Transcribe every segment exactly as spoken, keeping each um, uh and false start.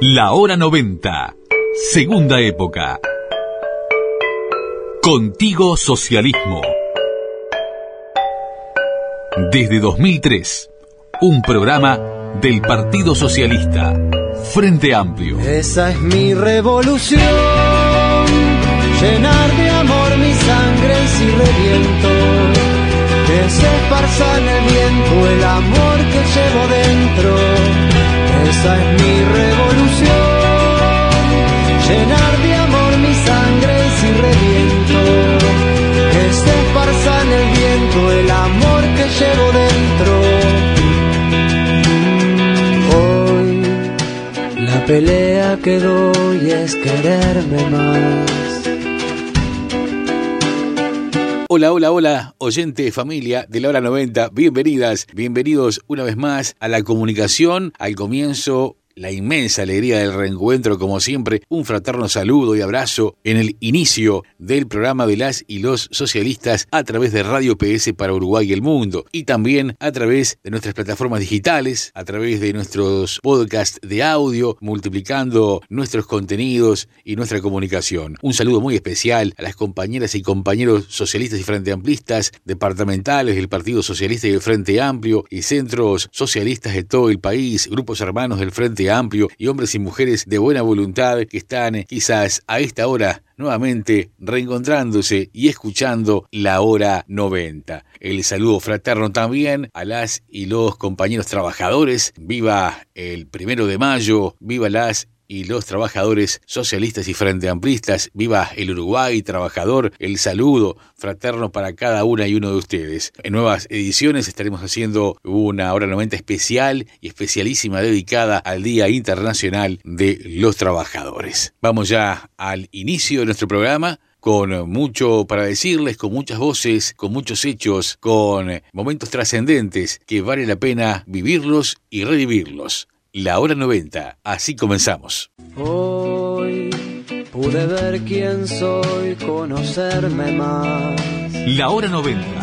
La Hora noventa, segunda época. Contigo Socialismo. Desde dos mil tres, un programa del Partido Socialista, Frente Amplio. Esa es mi revolución, llenar de amor mi sangre si reviento, que se esparza en el viento el amor que llevo dentro. Esa es mi revolución, llenar de amor mi sangre si reviento, que se esparza en el viento el amor que llevo dentro. Hoy la pelea que doy es quererme más. Hola, hola, hola, oyente, familia de la Hora noventa, bienvenidas, bienvenidos una vez más a la comunicación, al comienzo, la inmensa alegría del reencuentro, como siempre, un fraterno saludo y abrazo en el inicio del programa de las y los socialistas a través de Radio P S para Uruguay y el mundo, y también a través de nuestras plataformas digitales, a través de nuestros podcasts de audio, multiplicando nuestros contenidos y nuestra comunicación. Un saludo muy especial a las compañeras y compañeros socialistas y frente amplistas, departamentales del Partido Socialista y del Frente Amplio, y centros socialistas de todo el país, grupos hermanos del Frente Amplio y hombres y mujeres de buena voluntad que están quizás a esta hora nuevamente reencontrándose y escuchando la Hora noventa. El saludo fraterno también a las y los compañeros trabajadores. Viva el primero de mayo, viva las y los trabajadores socialistas y frente amplistas, viva el Uruguay trabajador, el saludo fraterno para cada una y uno de ustedes. En nuevas ediciones estaremos haciendo una Hora noventa especial y especialísima dedicada al Día Internacional de los Trabajadores. Vamos ya al inicio de nuestro programa, con mucho para decirles, con muchas voces, con muchos hechos, con momentos trascendentes que vale la pena vivirlos y revivirlos. La Hora noventa, así comenzamos. Hoy pude ver quién soy, conocerme más. La Hora noventa.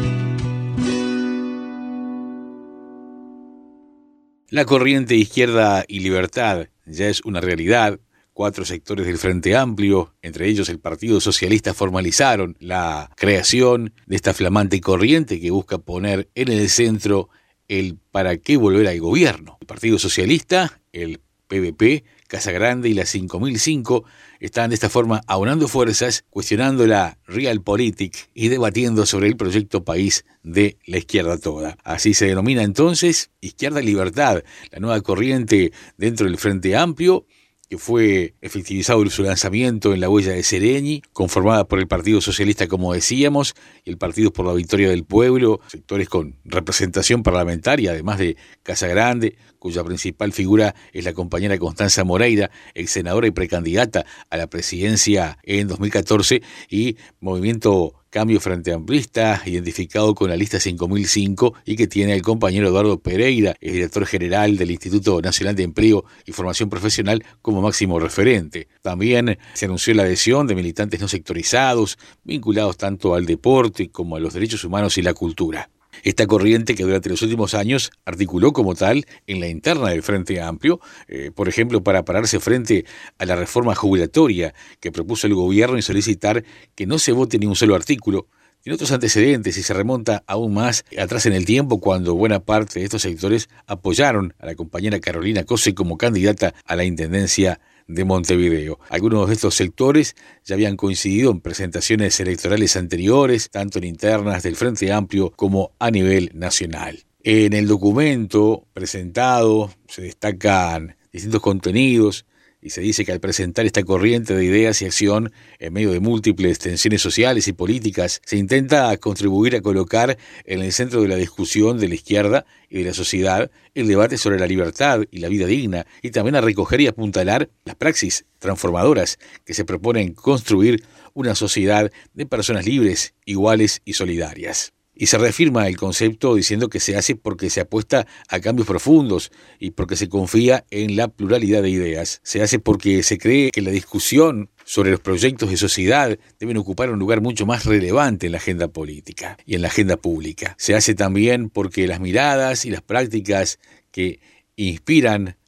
La corriente Izquierda y Libertad ya es una realidad. Cuatro sectores del Frente Amplio, entre ellos el Partido Socialista, formalizaron la creación de esta flamante corriente que busca poner en el centro el para qué volver al gobierno. El Partido Socialista, el P V P, Casa Grande y la cinco mil cinco están de esta forma aunando fuerzas, cuestionando la realpolitik y debatiendo sobre el proyecto país de la izquierda toda. Así se denomina entonces Izquierda y Libertad, la nueva corriente dentro del Frente Amplio, que fue efectivizado su lanzamiento en la huella de Sereñi, conformada por el Partido Socialista, como decíamos, y el Partido por la Victoria del Pueblo, sectores con representación parlamentaria, además de Casa Grande, cuya principal figura es la compañera Constanza Moreira, ex senadora y precandidata a la presidencia en dos mil catorce, y Movimiento Cambio Frente Amplista, identificado con la lista cinco mil cinco y que tiene el compañero Eduardo Pereira, el director general del Instituto Nacional de Empleo y Formación Profesional, como máximo referente. También se anunció la adhesión de militantes no sectorizados, vinculados tanto al deporte como a los derechos humanos y la cultura. Esta corriente, que durante los últimos años articuló como tal en la interna del Frente Amplio, eh, por ejemplo, para pararse frente a la reforma jubilatoria que propuso el gobierno y solicitar que no se vote ni un solo artículo, tiene otros antecedentes y se remonta aún más atrás en el tiempo, cuando buena parte de estos sectores apoyaron a la compañera Carolina Cose como candidata a la intendencia de Montevideo. Algunos de estos sectores ya habían coincidido en presentaciones electorales anteriores, tanto en internas del Frente Amplio como a nivel nacional. En el documento presentado se destacan distintos contenidos y se dice que al presentar esta corriente de ideas y acción en medio de múltiples tensiones sociales y políticas, se intenta contribuir a colocar en el centro de la discusión de la izquierda y de la sociedad el debate sobre la libertad y la vida digna, y también a recoger y apuntalar las praxis transformadoras que se proponen construir una sociedad de personas libres, iguales y solidarias. Y se reafirma el concepto diciendo que se hace porque se apuesta a cambios profundos y porque se confía en la pluralidad de ideas. Se hace porque se cree que la discusión sobre los proyectos de sociedad deben ocupar un lugar mucho más relevante en la agenda política y en la agenda pública. Se hace también porque las miradas y las prácticas que inspiran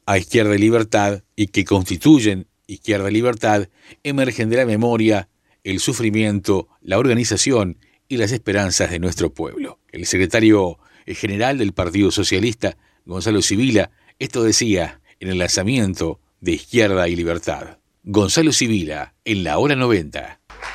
a Izquierda y Libertad y que constituyen Izquierda y Libertad emergen de la memoria, el sufrimiento, la organización y las esperanzas de nuestro pueblo. El secretario general del Partido Socialista, Gonzalo Sibila, esto decía en el lanzamiento de Izquierda y Libertad. Gonzalo Sibila, en la hora noventa.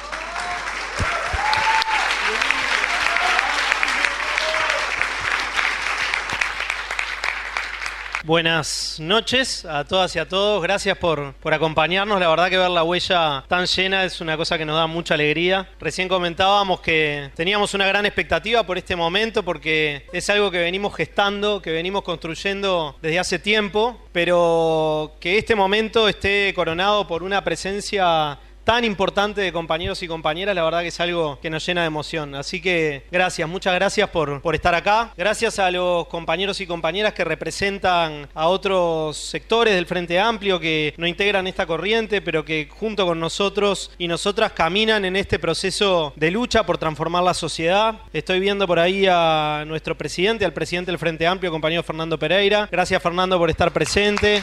Buenas noches a todas y a todos, gracias por, por acompañarnos. La verdad que ver la huella tan llena es una cosa que nos da mucha alegría. Recién comentábamos que teníamos una gran expectativa por este momento porque es algo que venimos gestando, que venimos construyendo desde hace tiempo, pero que este momento esté coronado por una presencia tan importante de compañeros y compañeras, la verdad que es algo que nos llena de emoción. Así que gracias, muchas gracias por, por estar acá. Gracias a los compañeros y compañeras que representan a otros sectores del Frente Amplio que no integran esta corriente, pero que junto con nosotros y nosotras caminan en este proceso de lucha por transformar la sociedad. Estoy viendo por ahí a nuestro presidente, al presidente del Frente Amplio, compañero Fernando Pereira. Gracias, Fernando, por estar presente.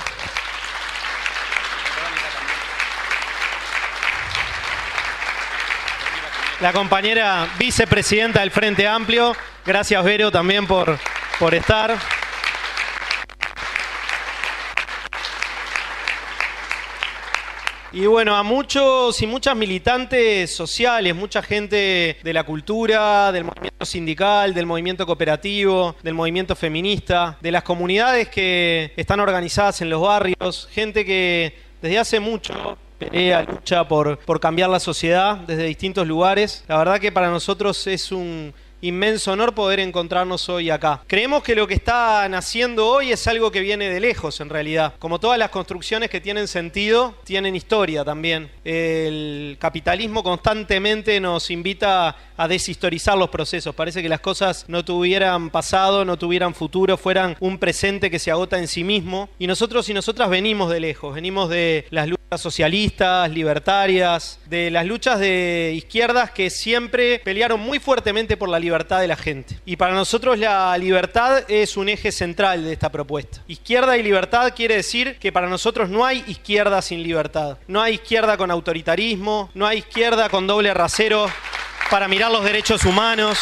La compañera vicepresidenta del Frente Amplio, gracias Vero también por, por estar. Y bueno, a muchos y muchas militantes sociales, mucha gente de la cultura, del movimiento sindical, del movimiento cooperativo, del movimiento feminista, de las comunidades que están organizadas en los barrios, gente que desde hace mucho pelea, lucha por, por cambiar la sociedad desde distintos lugares. La verdad que para nosotros es un inmenso honor poder encontrarnos hoy acá. Creemos que lo que está naciendo hoy es algo que viene de lejos en realidad. Como todas las construcciones que tienen sentido, tienen historia también. El capitalismo constantemente nos invita a deshistorizar los procesos. Parece que las cosas no tuvieran pasado, no tuvieran futuro, fueran un presente que se agota en sí mismo. Y nosotros y nosotras venimos de lejos, venimos de las luchas socialistas, libertarias, de las luchas de izquierdas que siempre pelearon muy fuertemente por la libertad de la gente. Y para nosotros la libertad es un eje central de esta propuesta. Izquierda y libertad quiere decir que para nosotros no hay izquierda sin libertad. No hay izquierda con autoritarismo, no hay izquierda con doble rasero para mirar los derechos humanos.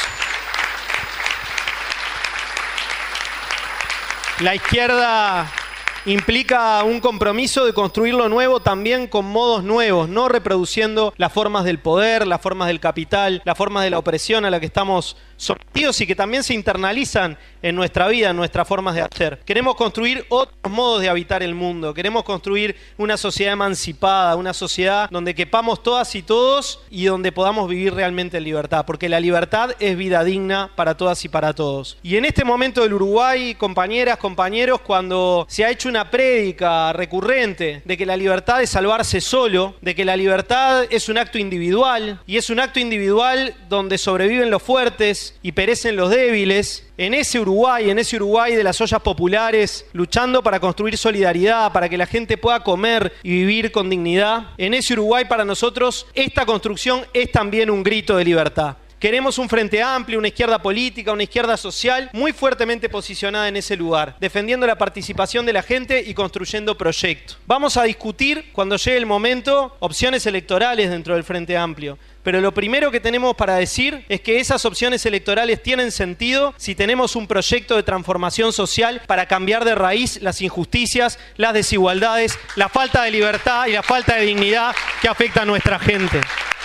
La izquierda implica un compromiso de construir lo nuevo también con modos nuevos, no reproduciendo las formas del poder, las formas del capital, las formas de la opresión a la que estamos sometidos y que también se internalizan en nuestra vida, en nuestras formas de hacer. Queremos construir otros modos de habitar el mundo, queremos construir una sociedad emancipada, una sociedad donde quepamos todas y todos y donde podamos vivir realmente en libertad, porque la libertad es vida digna para todas y para todos. Y en este momento del Uruguay, compañeras, compañeros, cuando se ha hecho una prédica recurrente de que la libertad es salvarse solo, de que la libertad es un acto individual, y es un acto individual donde sobreviven los fuertes y perecen los débiles, en ese Uruguay, en ese Uruguay de las ollas populares, luchando para construir solidaridad, para que la gente pueda comer y vivir con dignidad, en ese Uruguay para nosotros esta construcción es también un grito de libertad. Queremos un frente amplio, una izquierda política, una izquierda social muy fuertemente posicionada en ese lugar, defendiendo la participación de la gente y construyendo proyectos. Vamos a discutir, cuando llegue el momento, opciones electorales dentro del Frente Amplio. Pero lo primero que tenemos para decir es que esas opciones electorales tienen sentido si tenemos un proyecto de transformación social para cambiar de raíz las injusticias, las desigualdades, la falta de libertad y la falta de dignidad que afecta a nuestra gente.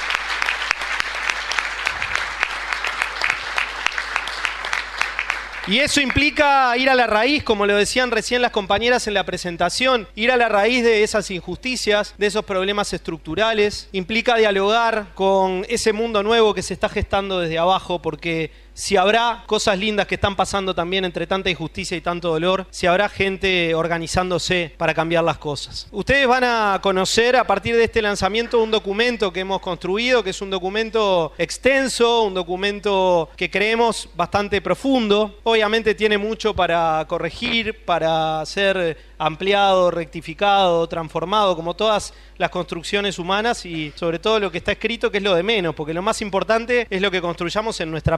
Y eso implica ir a la raíz, como lo decían recién las compañeras en la presentación, ir a la raíz de esas injusticias, de esos problemas estructurales. Implica dialogar con ese mundo nuevo que se está gestando desde abajo, porque si habrá cosas lindas que están pasando también entre tanta injusticia y tanto dolor, si habrá gente organizándose para cambiar las cosas. Ustedes van a conocer a partir de este lanzamiento un documento que hemos construido, que es un documento extenso, un documento que creemos bastante profundo. Obviamente tiene mucho para corregir, para ser ampliado, rectificado, transformado, como todas las construcciones humanas, y sobre todo lo que está escrito, que es lo de menos, porque lo más importante es lo que construyamos en nuestra práctica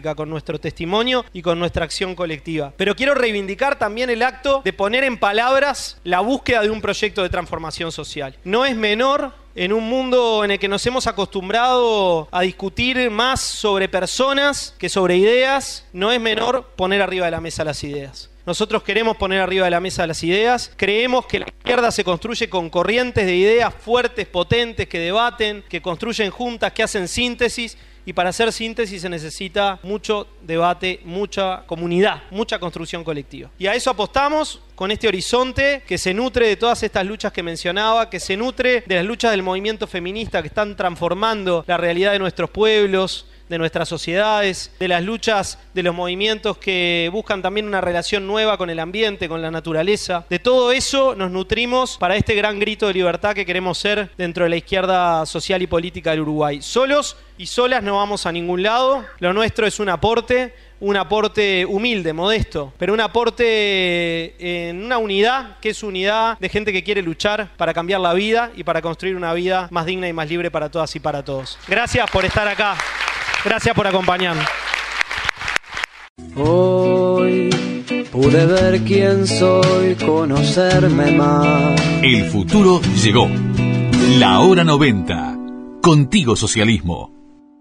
política, con nuestro testimonio y con nuestra acción colectiva. Pero quiero reivindicar también el acto de poner en palabras la búsqueda de un proyecto de transformación social. No es menor en un mundo en el que nos hemos acostumbrado a discutir más sobre personas que sobre ideas, no es menor poner arriba de la mesa las ideas. Nosotros queremos poner arriba de la mesa las ideas, creemos que la izquierda se construye con corrientes de ideas fuertes, potentes, que debaten, que construyen juntas, que hacen síntesis, y para hacer síntesis se necesita mucho debate, mucha comunidad, mucha construcción colectiva. Y a eso apostamos con este horizonte que se nutre de todas estas luchas que mencionaba, que se nutre de las luchas del movimiento feminista que están transformando la realidad de nuestros pueblos, de nuestras sociedades, de las luchas de los movimientos que buscan también una relación nueva con el ambiente, con la naturaleza. De todo eso nos nutrimos para este gran grito de libertad que queremos ser dentro de la izquierda social y política del Uruguay. Solos y solas no vamos a ningún lado. Lo nuestro es un aporte, un aporte humilde, modesto, pero un aporte en una unidad que es unidad de gente que quiere luchar para cambiar la vida y para construir una vida más digna y más libre para todas y para todos. Gracias por estar acá. Gracias por acompañarnos. Hoy pude ver quién soy, conocerme más. El futuro llegó. La hora noventa. Contigo, socialismo.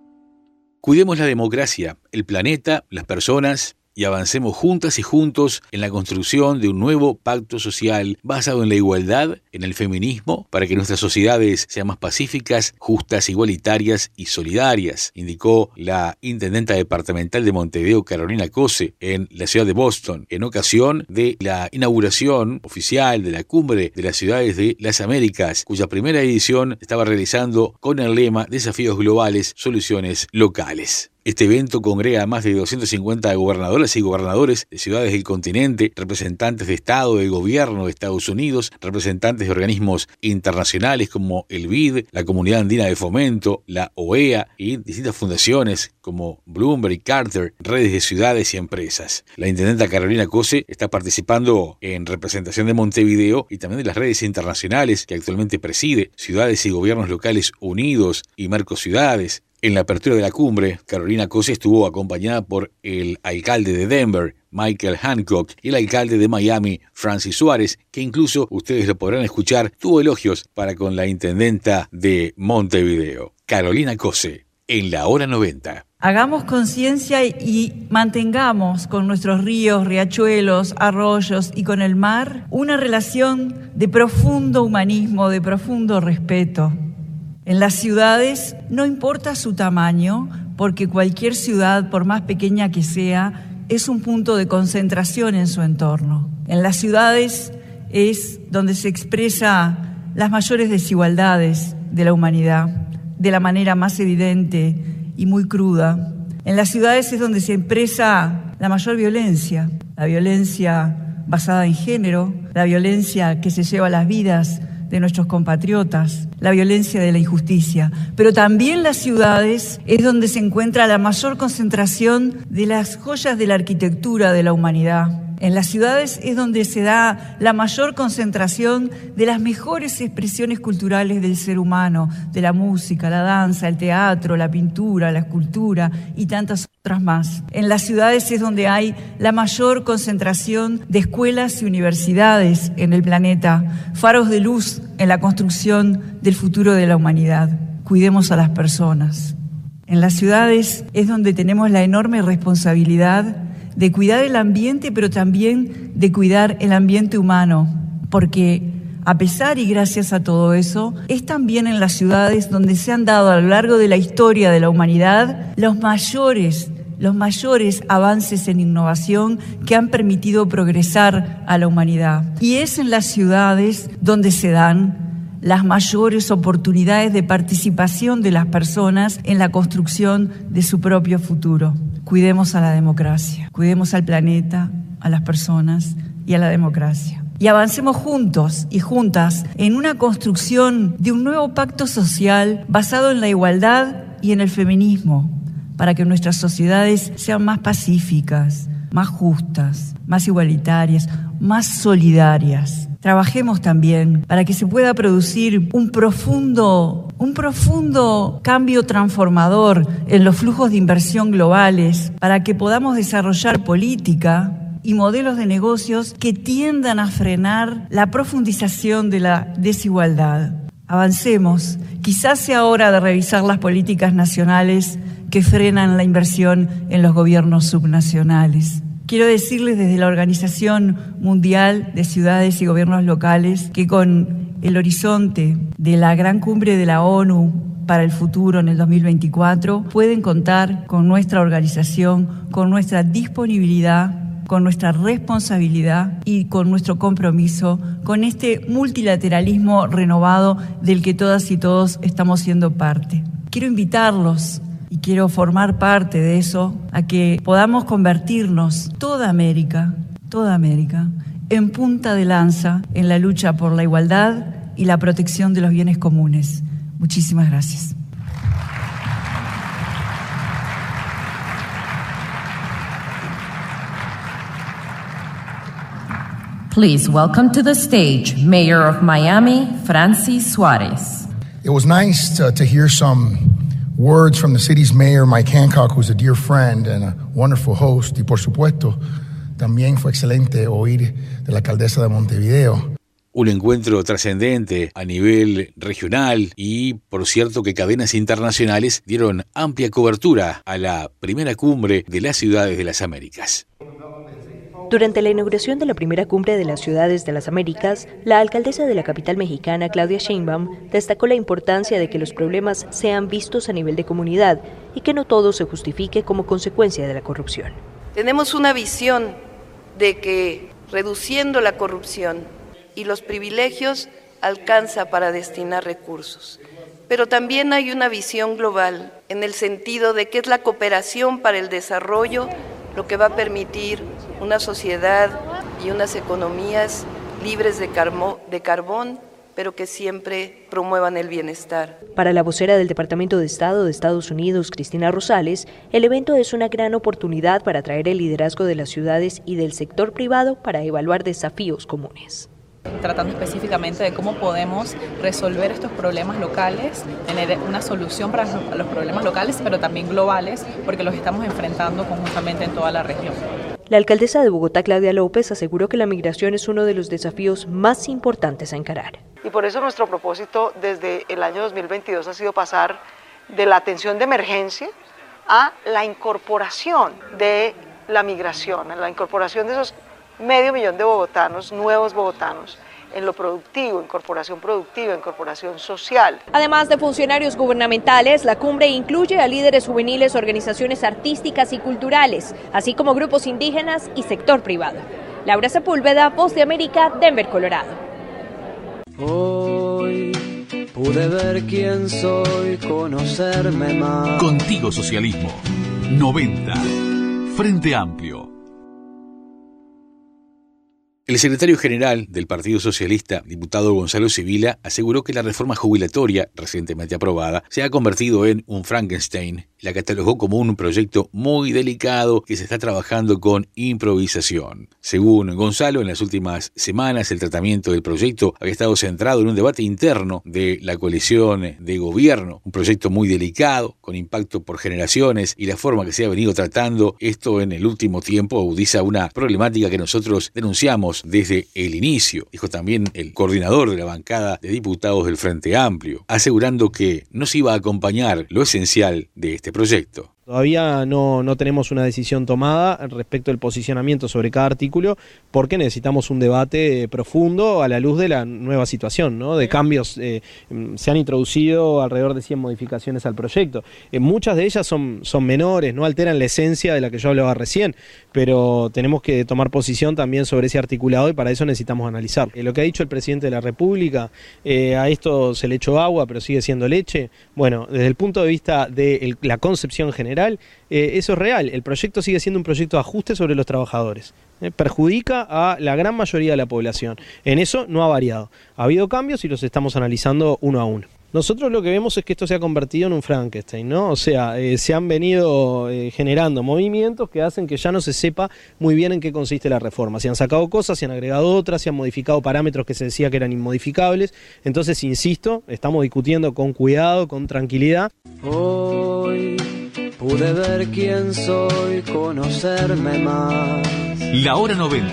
Cuidemos la democracia, el planeta, las personas y avancemos juntas y juntos en la construcción de un nuevo pacto social basado en la igualdad, en el feminismo, para que nuestras sociedades sean más pacíficas, justas, igualitarias y solidarias, indicó la intendenta departamental de Montevideo, Carolina Cose, en la ciudad de Boston, en ocasión de la inauguración oficial de la Cumbre de las Ciudades de las Américas, cuya primera edición estaba realizando con el lema Desafíos globales, soluciones locales. Este evento congrega a más de doscientas cincuenta gobernadoras y gobernadores de ciudades del continente, representantes de Estado, del gobierno de Estados Unidos, representantes de organismos internacionales como el B I D, la Comunidad Andina de Fomento, la O E A y distintas fundaciones como Bloomberg y Carter, redes de ciudades y empresas. La intendenta Carolina Cose está participando en representación de Montevideo y también de las redes internacionales que actualmente preside, Ciudades y Gobiernos Locales Unidos y Mercociudades. En la apertura de la cumbre, Carolina Cose estuvo acompañada por el alcalde de Denver, Michael Hancock, y el alcalde de Miami, Francis Suárez, que incluso, ustedes lo podrán escuchar, tuvo elogios para con la intendenta de Montevideo. Carolina Cose, en la hora noventa. Hagamos conciencia y mantengamos con nuestros ríos, riachuelos, arroyos y con el mar una relación de profundo humanismo, de profundo respeto. En las ciudades no importa su tamaño, porque cualquier ciudad, por más pequeña que sea, es un punto de concentración en su entorno. En las ciudades es donde se expresa las mayores desigualdades de la humanidad, de la manera más evidente y muy cruda. En las ciudades es donde se expresa la mayor violencia, la violencia basada en género, la violencia que se lleva las vidas de nuestros compatriotas, la violencia de la injusticia. Pero también las ciudades es donde se encuentra la mayor concentración de las joyas de la arquitectura de la humanidad. En las ciudades es donde se da la mayor concentración de las mejores expresiones culturales del ser humano, de la música, la danza, el teatro, la pintura, la escultura y tantas otras más. En las ciudades es donde hay la mayor concentración de escuelas y universidades en el planeta, faros de luz en la construcción del futuro de la humanidad. Cuidemos a las personas. En las ciudades es donde tenemos la enorme responsabilidad de cuidar el ambiente, pero también de cuidar el ambiente humano, porque a pesar y gracias a todo eso, es también en las ciudades donde se han dado a lo largo de la historia de la humanidad los mayores, los mayores avances en innovación que han permitido progresar a la humanidad. Y es en las ciudades donde se dan las mayores oportunidades de participación de las personas en la construcción de su propio futuro. Cuidemos a la democracia, cuidemos al planeta, a las personas y a la democracia. Y avancemos juntos y juntas en una construcción de un nuevo pacto social basado en la igualdad y en el feminismo, para que nuestras sociedades sean más pacíficas, más justas, más igualitarias, más solidarias. Trabajemos también para que se pueda producir un profundo, un profundo cambio transformador en los flujos de inversión globales, para que podamos desarrollar política y modelos de negocios que tiendan a frenar la profundización de la desigualdad. Avancemos. Quizás sea hora de revisar las políticas nacionales que frenan la inversión en los gobiernos subnacionales. Quiero decirles desde la Organización Mundial de Ciudades y Gobiernos Locales que con el horizonte de la gran cumbre de la ONU para el futuro en el dos mil veinticuatro, pueden contar con nuestra organización, con nuestra disponibilidad, con nuestra responsabilidad y con nuestro compromiso con este multilateralismo renovado del que todas y todos estamos siendo parte. Quiero invitarlos y quiero formar parte de eso, a que podamos convertirnos, toda América, toda América, en punta de lanza en la lucha por la igualdad y la protección de los bienes comunes. Muchísimas gracias. Please welcome to the stage Mayor of Miami, Francis Suarez. It was nice to, to hear some words from the city's mayor, Mike Hancock, who's a dear friend and a wonderful host. Y por supuesto, también fue excelente oír de la alcaldesa de Montevideo. Un encuentro trascendente a nivel regional y, por cierto, que cadenas internacionales dieron amplia cobertura a la primera cumbre de las Ciudades de las Américas. Durante la inauguración de la primera cumbre de las Ciudades de las Américas, la alcaldesa de la capital mexicana, Claudia Sheinbaum, destacó la importancia de que los problemas sean vistos a nivel de comunidad y que no todo se justifique como consecuencia de la corrupción. Tenemos una visión de que reduciendo la corrupción y los privilegios alcanza para destinar recursos. Pero también hay una visión global en el sentido de que es la cooperación para el desarrollo lo que va a permitir una sociedad y unas economías libres de, carmo, de carbón, pero que siempre promuevan el bienestar. Para la vocera del Departamento de Estado de Estados Unidos, Cristina Rosales, el evento es una gran oportunidad para traer el liderazgo de las ciudades y del sector privado para evaluar desafíos comunes. Tratando específicamente de cómo podemos resolver estos problemas locales, tener una solución para los problemas locales, pero también globales, porque los estamos enfrentando conjuntamente en toda la región. La alcaldesa de Bogotá, Claudia López, aseguró que la migración es uno de los desafíos más importantes a encarar. Y por eso nuestro propósito desde el año dos mil veintidós ha sido pasar de la atención de emergencia a la incorporación de la migración, a la incorporación de esos medio millón de bogotanos, nuevos bogotanos, en lo productivo, incorporación productiva, incorporación social. Además de funcionarios gubernamentales, la cumbre incluye a líderes juveniles, organizaciones artísticas y culturales, así como grupos indígenas y sector privado. Laura Sepúlveda, Voz de América, Denver, Colorado. Hoy pude ver quién soy, conocerme más. Contigo Socialismo. noventa. Frente Amplio. El secretario general del Partido Socialista, diputado Gonzalo Sibila, aseguró que la reforma jubilatoria, recientemente aprobada, se ha convertido en un Frankenstein. La catalogó como un proyecto muy delicado que se está trabajando con improvisación. Según Gonzalo, en las últimas semanas el tratamiento del proyecto había estado centrado en un debate interno de la coalición de gobierno, un proyecto muy delicado, con impacto por generaciones, y la forma que se ha venido tratando esto en el último tiempo agudiza una problemática que nosotros denunciamos desde el inicio, dijo también el coordinador de la bancada de diputados del Frente Amplio, asegurando que no se iba a acompañar lo esencial de este proyecto. Todavía no, no tenemos una decisión tomada respecto del posicionamiento sobre cada artículo, porque necesitamos un debate profundo a la luz de la nueva situación, ¿no? De cambios. Eh, se han introducido alrededor de cien modificaciones al proyecto. Eh, muchas de ellas son, son menores, no alteran la esencia de la que yo hablaba recién, pero tenemos que tomar posición también sobre ese articulado y para eso necesitamos analizar. Eh, lo que ha dicho el presidente de la República, eh, a esto se le echó agua, pero sigue siendo leche. Bueno, desde el punto de vista de el, la concepción general, Eh, eso es real. El proyecto sigue siendo un proyecto de ajuste sobre los trabajadores. Eh, perjudica a la gran mayoría de la población. En eso no ha variado. Ha habido cambios y los estamos analizando uno a uno. Nosotros lo que vemos es que esto se ha convertido en un Frankenstein, ¿no? O sea, eh, se han venido eh, generando movimientos que hacen que ya no se sepa muy bien en qué consiste la reforma. Se han sacado cosas, se han agregado otras, se han modificado parámetros que se decía que eran inmodificables. Entonces, insisto, estamos discutiendo con cuidado, con tranquilidad. Hoy pude ver quién soy, conocerme más. La hora noventa.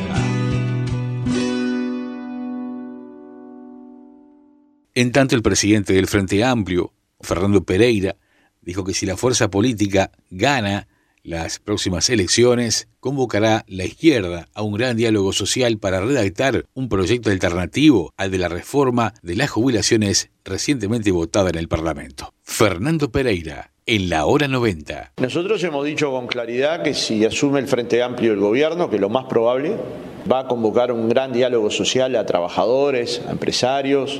En tanto, el presidente del Frente Amplio, Fernando Pereira, dijo que si la fuerza política gana las próximas elecciones, convocará la izquierda a un gran diálogo social para redactar un proyecto alternativo al de la reforma de las jubilaciones recientemente votada en el Parlamento. Fernando Pereira, en la hora noventa. Nosotros hemos dicho con claridad que si asume el Frente Amplio el gobierno, que lo más probable, va a convocar un gran diálogo social a trabajadores, a empresarios,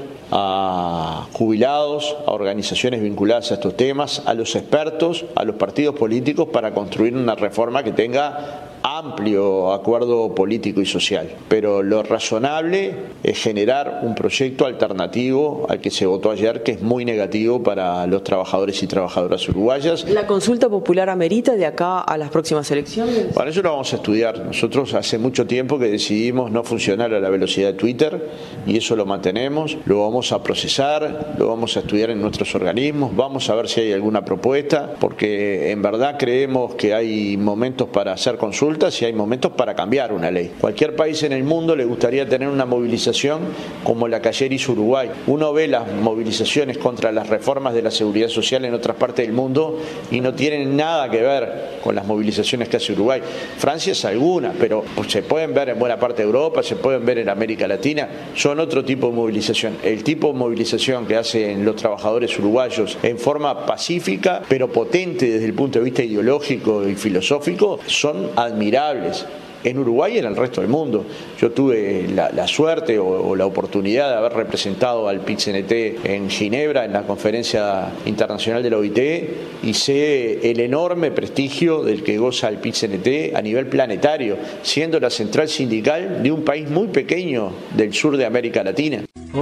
a jubilados, a organizaciones vinculadas a estos temas, a los expertos, a los partidos políticos para construir una reforma que tenga amplio acuerdo político y social. Pero lo razonable es generar un proyecto alternativo al que se votó ayer, que es muy negativo para los trabajadores y trabajadoras uruguayas. ¿La consulta popular amerita de acá a las próximas elecciones? Para eso lo vamos a estudiar. Nosotros hace mucho tiempo que decidimos no funcionar a la velocidad de Twitter y eso lo mantenemos. Lo vamos a procesar, lo vamos a estudiar en nuestros organismos, vamos a ver si hay alguna propuesta, porque en verdad creemos que hay momentos para hacer consultas y hay momentos para cambiar una ley. Cualquier país en el mundo le gustaría tener una movilización como la que ayer hizo Uruguay. Uno ve las movilizaciones contra las reformas de la seguridad social en otras partes del mundo y no tienen nada que ver con las movilizaciones que hace Uruguay. Francia es alguna, pero se pueden ver en buena parte de Europa, se pueden ver en América Latina, son otro tipo de movilización. El tipo de movilización que hacen los trabajadores uruguayos en forma pacífica, pero potente desde el punto de vista ideológico y filosófico, son admirables en Uruguay y en el resto del mundo. Yo tuve la, la suerte o, o la oportunidad de haber representado al P I T C N T en Ginebra, en la Conferencia Internacional de la O I T, y sé el enorme prestigio del que goza el P I T C N T a nivel planetario, siendo la central sindical de un país muy pequeño del sur de América Latina.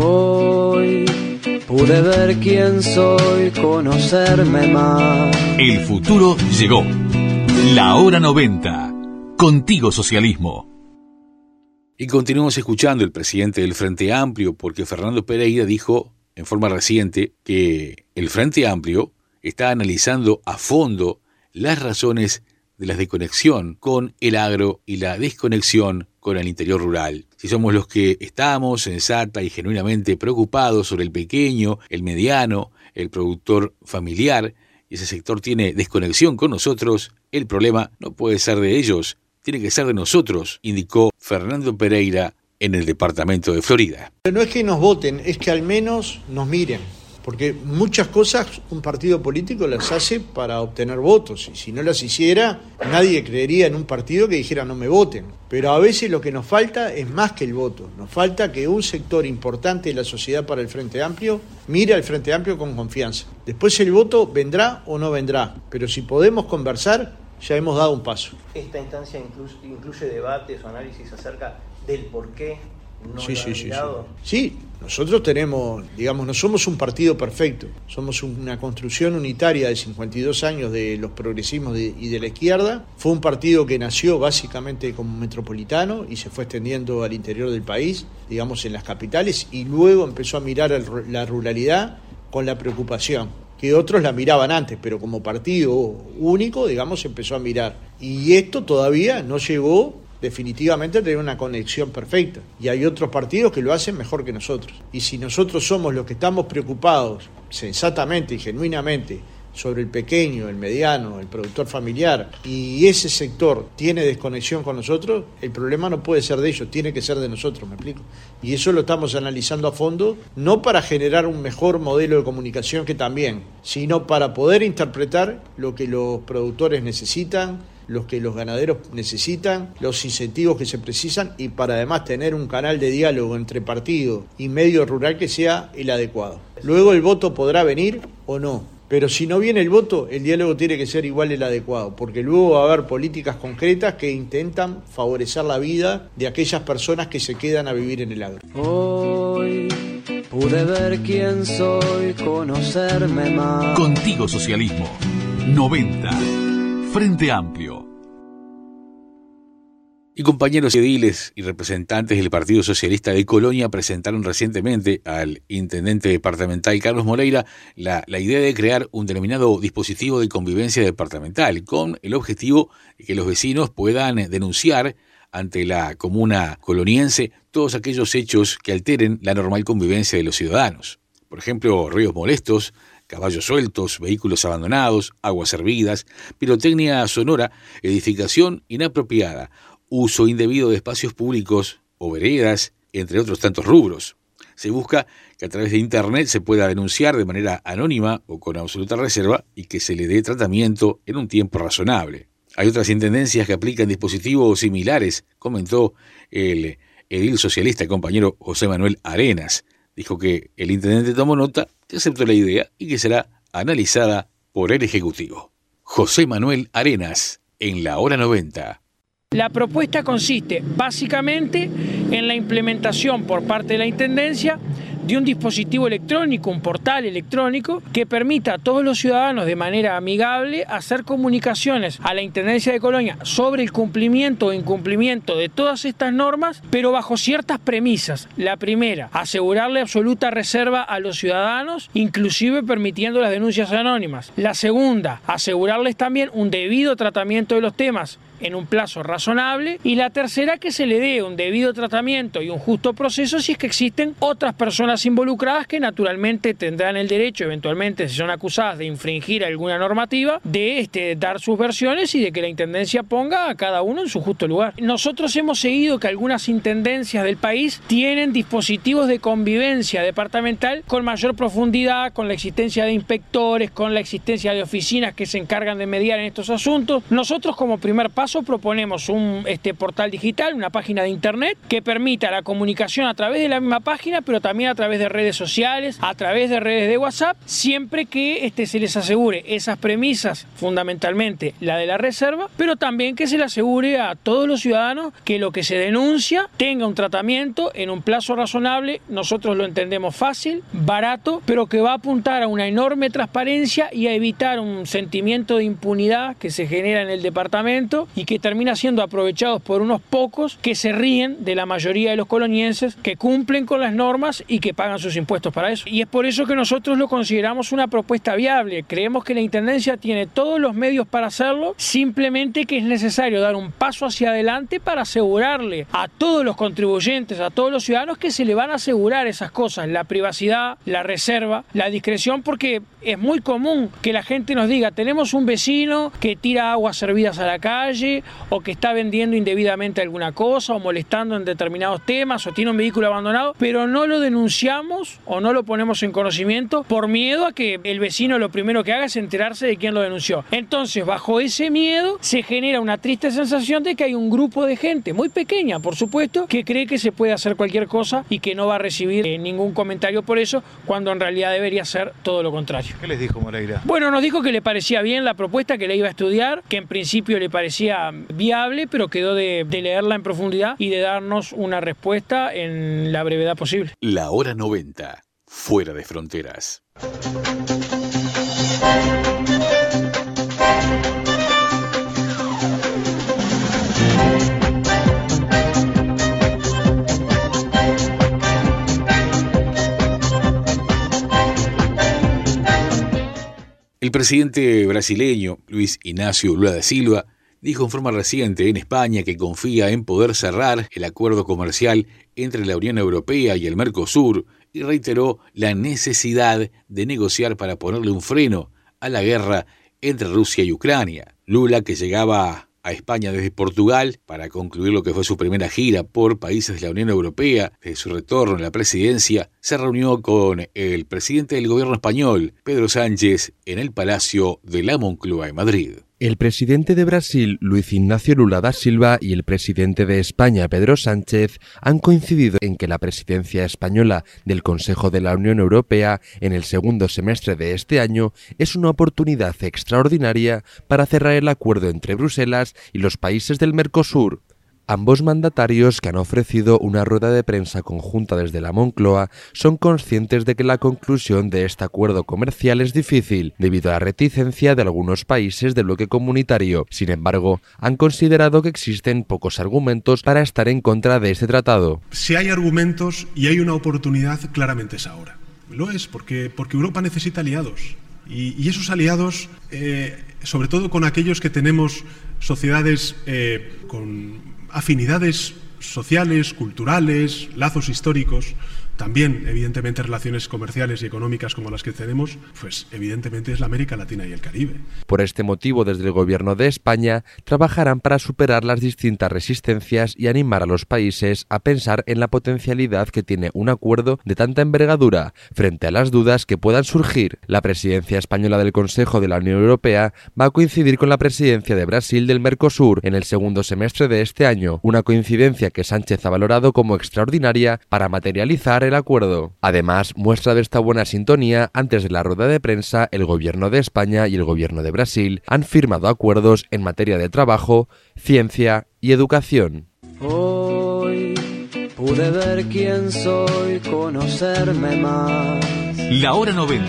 Hoy pude ver quién soy, conocerme más. El futuro llegó. La hora noventa. Contigo Socialismo. Y continuamos escuchando el presidente del Frente Amplio, porque Fernando Pereira dijo en forma reciente que el Frente Amplio está analizando a fondo las razones de la desconexión con el agro y la desconexión con el interior rural. Si somos los que estamos sensata y genuinamente preocupados sobre el pequeño, el mediano, el productor familiar, y ese sector tiene desconexión con nosotros, el problema no puede ser de ellos, tiene que ser de nosotros, indicó Fernando Pereira en el departamento de Florida. No es que nos voten, es que al menos nos miren, porque muchas cosas un partido político las hace para obtener votos, y si no las hiciera, nadie creería en un partido que dijera no me voten. Pero a veces lo que nos falta es más que el voto, nos falta que un sector importante de la sociedad para el Frente Amplio mire al Frente Amplio con confianza. Después el voto vendrá o no vendrá, pero si podemos conversar, ya hemos dado un paso. ¿Esta instancia incluye, incluye debates o análisis acerca del por qué no sí, lo sí, han sí, mirado? sí. Sí, nosotros tenemos, digamos, no somos un partido perfecto, somos una construcción unitaria de cincuenta y dos años de los progresismos de, y de la izquierda. Fue un partido que nació básicamente como metropolitano y se fue extendiendo al interior del país, digamos en las capitales, y luego empezó a mirar el, la ruralidad con la preocupación que otros la miraban antes, pero como partido único, digamos, empezó a mirar. Y esto todavía no llegó definitivamente a tener una conexión perfecta. Y hay otros partidos que lo hacen mejor que nosotros. Y si nosotros somos los que estamos preocupados sensatamente y genuinamente sobre el pequeño, el mediano, el productor familiar, y ese sector tiene desconexión con nosotros, el problema no puede ser de ellos, tiene que ser de nosotros, ¿me explico? Y eso lo estamos analizando a fondo, no para generar un mejor modelo de comunicación, que también, sino para poder interpretar lo que los productores necesitan, los que los ganaderos necesitan, los incentivos que se precisan, y para además tener un canal de diálogo entre partido y medio rural que sea el adecuado. Luego el voto podrá venir o no, pero si no viene el voto, el diálogo tiene que ser igual el adecuado, porque luego va a haber políticas concretas que intentan favorecer la vida de aquellas personas que se quedan a vivir en el agro. Hoy Pude ver quién soy, conocerme más. Contigo Socialismo. noventa. Frente Amplio. Y compañeros ediles y representantes del Partido Socialista de Colonia presentaron recientemente al intendente departamental Carlos Moreira la, la idea de crear un denominado dispositivo de convivencia departamental con el objetivo de que los vecinos puedan denunciar ante la comuna coloniense todos aquellos hechos que alteren la normal convivencia de los ciudadanos. Por ejemplo, ruidos molestos, caballos sueltos, vehículos abandonados, aguas hervidas, pirotecnia sonora, edificación inapropiada, uso indebido de espacios públicos o veredas, entre otros tantos rubros. Se busca que a través de Internet se pueda denunciar de manera anónima o con absoluta reserva y que se le dé tratamiento en un tiempo razonable. Hay otras intendencias que aplican dispositivos similares, comentó el edil socialista, el compañero José Manuel Arenas. Dijo que el intendente tomó nota, que aceptó la idea y que será analizada por el Ejecutivo. José Manuel Arenas, en la hora noventa. La propuesta consiste básicamente en la implementación por parte de la Intendencia de un dispositivo electrónico, un portal electrónico que permita a todos los ciudadanos de manera amigable hacer comunicaciones a la Intendencia de Colonia sobre el cumplimiento o incumplimiento de todas estas normas, pero bajo ciertas premisas. La primera, asegurarle absoluta reserva a los ciudadanos, inclusive permitiendo las denuncias anónimas. La segunda, asegurarles también un debido tratamiento de los temas en un plazo razonable, y la tercera, que se le dé un debido tratamiento y un justo proceso si es que existen otras personas involucradas que naturalmente tendrán el derecho, eventualmente si son acusadas de infringir alguna normativa, de este, dar sus versiones y de que la Intendencia ponga a cada uno en su justo lugar. Nosotros hemos seguido que algunas intendencias del país tienen dispositivos de convivencia departamental con mayor profundidad, con la existencia de inspectores, con la existencia de oficinas que se encargan de mediar en estos asuntos. Nosotros, como primer paso, proponemos un este, portal digital, una página de internet que permita la comunicación a través de la misma página, pero también a través de redes sociales, a través de redes de WhatsApp, siempre que este, se les asegure esas premisas, fundamentalmente la de la reserva, pero también que se le asegure a todos los ciudadanos que lo que se denuncia tenga un tratamiento en un plazo razonable. Nosotros lo entendemos fácil, barato, pero que va a apuntar a una enorme transparencia y a evitar un sentimiento de impunidad que se genera en el departamento y que termina siendo aprovechados por unos pocos que se ríen de la mayoría de los colonienses que cumplen con las normas y que pagan sus impuestos para eso. Y es por eso que nosotros lo consideramos una propuesta viable. Creemos que la Intendencia tiene todos los medios para hacerlo, simplemente que es necesario dar un paso hacia adelante para asegurarle a todos los contribuyentes, a todos los ciudadanos, que se le van a asegurar esas cosas, la privacidad, la reserva, la discreción, porque es muy común que la gente nos diga: tenemos un vecino que tira aguas servidas a la calle, o que está vendiendo indebidamente alguna cosa o molestando en determinados temas, o tiene un vehículo abandonado, pero no lo denunciamos o no lo ponemos en conocimiento por miedo a que el vecino lo primero que haga es enterarse de quién lo denunció. Entonces, bajo ese miedo se genera una triste sensación de que hay un grupo de gente, muy pequeña por supuesto, que cree que se puede hacer cualquier cosa y que no va a recibir eh, ningún comentario por eso, cuando en realidad debería ser todo lo contrario. ¿Qué les dijo Moreira? Bueno, nos dijo que le parecía bien la propuesta, que le iba a estudiar, que en principio le parecía viable, pero quedó de, de leerla en profundidad y de darnos una respuesta en la brevedad posible. La hora noventa, fuera de fronteras. El presidente brasileño Luis Inácio Lula da Silva dijo en forma reciente en España que confía en poder cerrar el acuerdo comercial entre la Unión Europea y el Mercosur, y reiteró la necesidad de negociar para ponerle un freno a la guerra entre Rusia y Ucrania. Lula, que llegaba a España desde Portugal para concluir lo que fue su primera gira por países de la Unión Europea desde su retorno a la presidencia, se reunió con el presidente del gobierno español, Pedro Sánchez, en el Palacio de la Moncloa en Madrid. El presidente de Brasil, Luis Ignacio Lula da Silva, y el presidente de España, Pedro Sánchez, han coincidido en que la presidencia española del Consejo de la Unión Europea en el segundo semestre de este año es una oportunidad extraordinaria para cerrar el acuerdo entre Bruselas y los países del Mercosur. Ambos mandatarios, que han ofrecido una rueda de prensa conjunta desde la Moncloa, son conscientes de que la conclusión de este acuerdo comercial es difícil, debido a la reticencia de algunos países del bloque comunitario. Sin embargo, han considerado que existen pocos argumentos para estar en contra de este tratado. Si hay argumentos y hay una oportunidad, claramente es ahora. Lo es, porque, porque Europa necesita aliados. Y, y esos aliados, eh, sobre todo con aquellos que tenemos sociedades eh, con afinidades sociales, culturales, lazos históricos, también evidentemente relaciones comerciales y económicas como las que tenemos, pues evidentemente es la América Latina y el Caribe. Por este motivo, desde el Gobierno de España trabajarán para superar las distintas resistencias y animar a los países a pensar en la potencialidad que tiene un acuerdo de tanta envergadura frente a las dudas que puedan surgir. La presidencia española del Consejo de la Unión Europea va a coincidir con la presidencia de Brasil del Mercosur en el segundo semestre de este año, una coincidencia que Sánchez ha valorado como extraordinaria para materializar el acuerdo. Además, muestra de esta buena sintonía, antes de la rueda de prensa, el Gobierno de España y el Gobierno de Brasil han firmado acuerdos en materia de trabajo, ciencia y educación. Hoy pude ver quién soy, conocerme más. La hora noventa.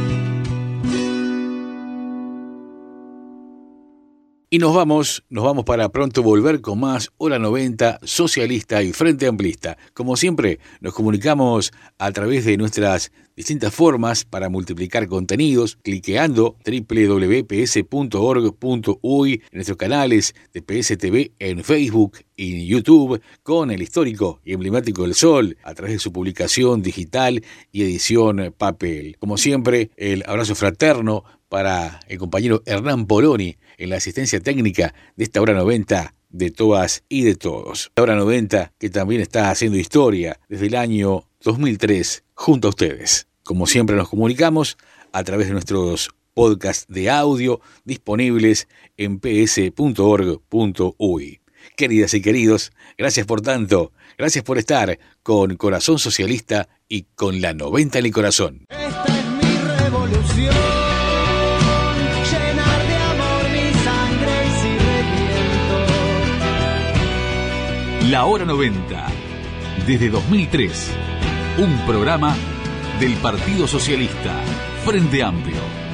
Y nos vamos, nos vamos para pronto volver con más Hora noventa, Socialista y Frente Amplista. Como siempre, nos comunicamos a través de nuestras distintas formas para multiplicar contenidos, cliqueando doble u doble u doble u punto p s punto org punto u y en nuestros canales de P S T V en Facebook y en YouTube, con el histórico y emblemático El Sol, a través de su publicación digital y edición papel. Como siempre, el abrazo fraterno para el compañero Hernán Poloni en la asistencia técnica de esta Hora noventa de todas y de todos. La Hora noventa que también está haciendo historia desde el año dos mil tres junto a ustedes. Como siempre nos comunicamos a través de nuestros podcasts de audio disponibles en p s punto org punto u y. Queridas y queridos, gracias por tanto, gracias por estar con Corazón Socialista y con la noventa en el corazón. Esta es mi revolución. La Hora noventa, desde dos mil tres, un programa del Partido Socialista, Frente Amplio.